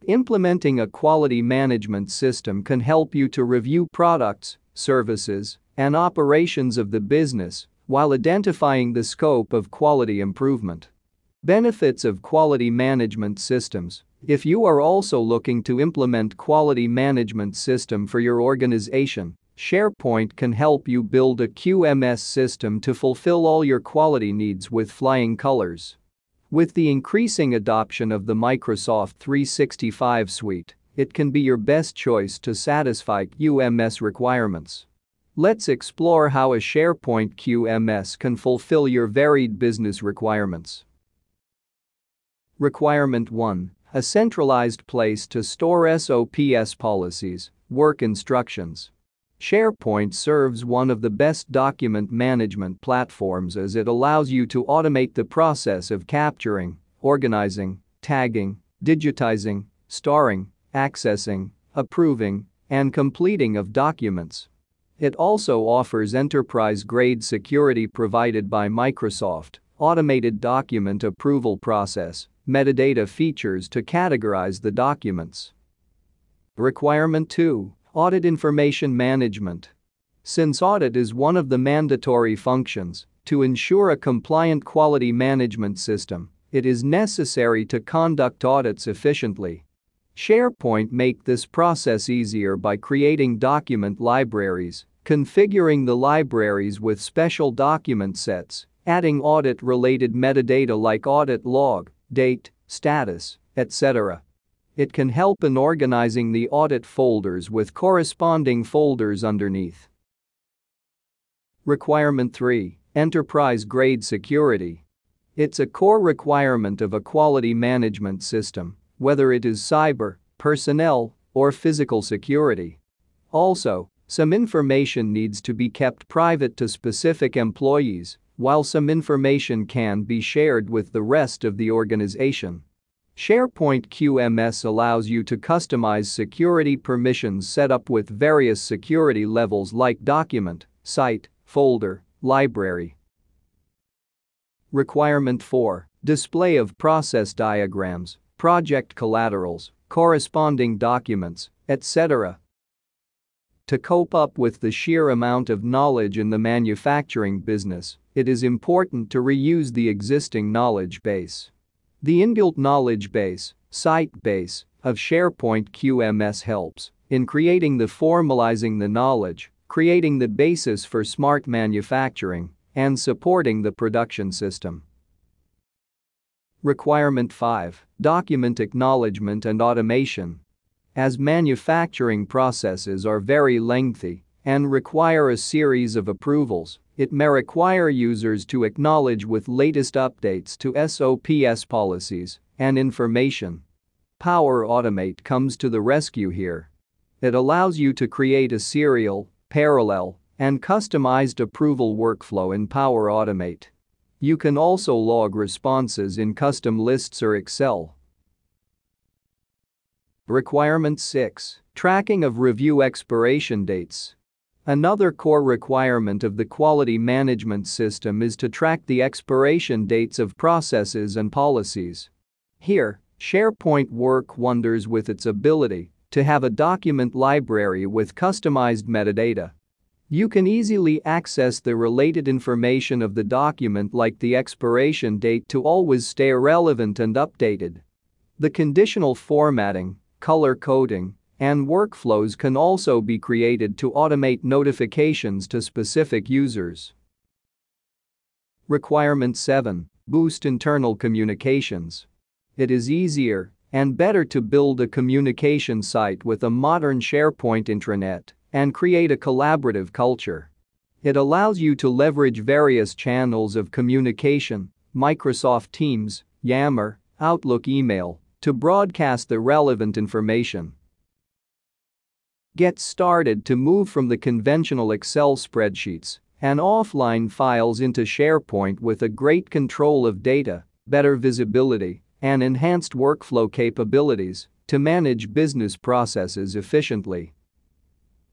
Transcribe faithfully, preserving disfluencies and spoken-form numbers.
Implementing a quality management system can help you to review products, services, and operations of the business while identifying the scope of quality improvement. Benefits of quality management systems. If you are also looking to implement quality management system for your organization, SharePoint can help you build a Q M S system to fulfill all your quality needs with flying colors. With the increasing adoption of the Microsoft three sixty-five suite, it can be your best choice to satisfy Q M S requirements. Let's explore how a SharePoint Q M S can fulfill your varied business requirements. Requirement one. A centralized place to store S O P S policies, work instructions. SharePoint serves one of the best document management platforms as it allows you to automate the process of capturing, organizing, tagging, digitizing, storing, accessing, approving, and completing of documents. It also offers enterprise-grade security provided by Microsoft, automated document approval process, metadata features to categorize the documents. Requirement two. Audit information management. Since audit is one of the mandatory functions to ensure a compliant quality management system, it is necessary to conduct audits efficiently. SharePoint makes this process easier by creating document libraries, configuring the libraries with special document sets, adding audit-related metadata like audit log, date, status, et cetera. It can help in organizing the audit folders with corresponding folders underneath. Requirement three. Enterprise-grade security. It's a core requirement of a quality management system, whether it is cyber, personnel, or physical security. Also, some information needs to be kept private to specific employees, while some information can be shared with the rest of the organization. SharePoint Q M S allows you to customize security permissions set up with various security levels like document, site, folder, library. Requirement four. Display of process diagrams, project collaterals, corresponding documents, et cetera. To cope up with the sheer amount of knowledge in the manufacturing business, it is important to reuse the existing knowledge base. The inbuilt knowledge base, site base, of SharePoint Q M S helps in creating the formalizing the knowledge, creating the basis for smart manufacturing, and supporting the production system. Requirement five. Document acknowledgement and automation. As manufacturing processes are very lengthy and require a series of approvals, it may require users to acknowledge with latest updates to S O P S policies and information. Power Automate comes to the rescue here. It allows you to create a serial, parallel, and customized approval workflow in Power Automate. You can also log responses in custom lists or Excel. Requirement six. Tracking of review expiration dates. Another core requirement of the quality management system is to track the expiration dates of processes and policies. Here, SharePoint works wonders with its ability to have a document library with customized metadata. You can easily access the related information of the document like the expiration date to always stay relevant and updated. The conditional formatting, color coding, and workflows can also be created to automate notifications to specific users. Requirement seven. Boost internal communications. It is easier and better to build a communication site with a modern SharePoint intranet and create a collaborative culture. It allows you to leverage various channels of communication, Microsoft Teams, Yammer, Outlook email, to broadcast the relevant information. Get started to move from the conventional Excel spreadsheets and offline files into SharePoint with a great control of data, better visibility, and enhanced workflow capabilities to manage business processes efficiently.